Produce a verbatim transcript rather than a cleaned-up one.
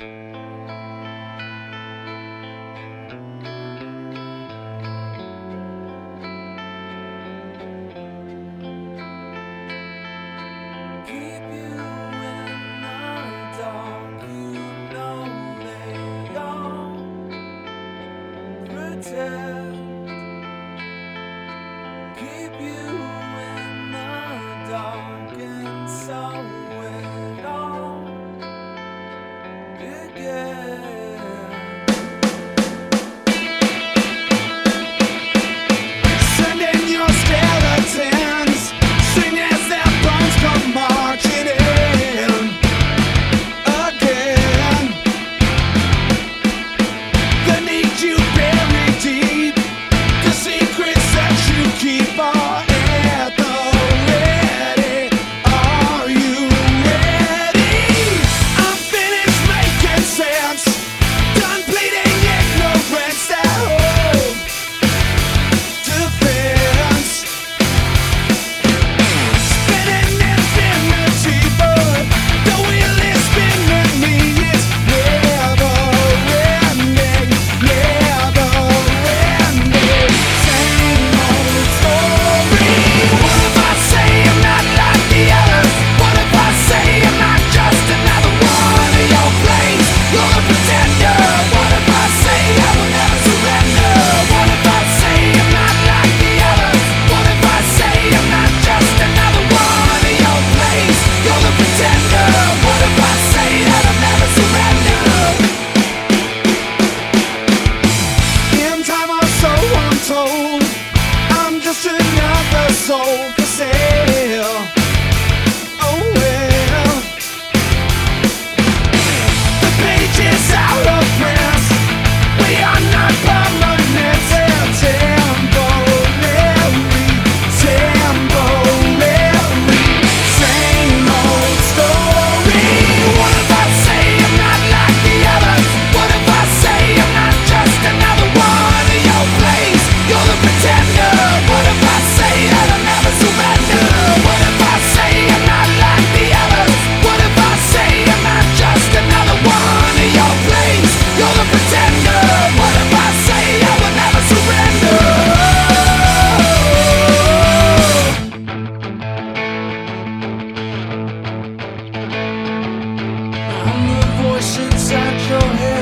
Keep you in the dark, you know they all pretend. Keep you in the dark, and so it all began. Sending your skeletons, sing as their bones come marching in again. They need you buried deep, the secrets that you keep are at the ready. Are you ready? I'm finished making sense, done bleeding ignorance that hope defense. Spinning infinity, but the wheel is spinning me. It's never ending, never ending. Same old story. What if I say I'm not like the others? What if I say I'm not just another one of your plays? You're a pretender. What if I say I will never surrender? What if I say I'm not like the others? What if I say I'm not just another one of your plays? You're the pretender. What if I say that I'll never surrender? In time or so I'm told, I'm just another soul for sale. Oh well, the page is out of print. We are not permanent and temporary, temporary. Same old story. What if I say I'm not like the others? What if I say I'm not just another one of your plays? You're the pretender. What if I say that I'll never surrender? What if I say I'm not like the others? What if I say I'm not just another one of your plays? You're the pretender. What if I say I will never surrender? I'm the voice inside your head.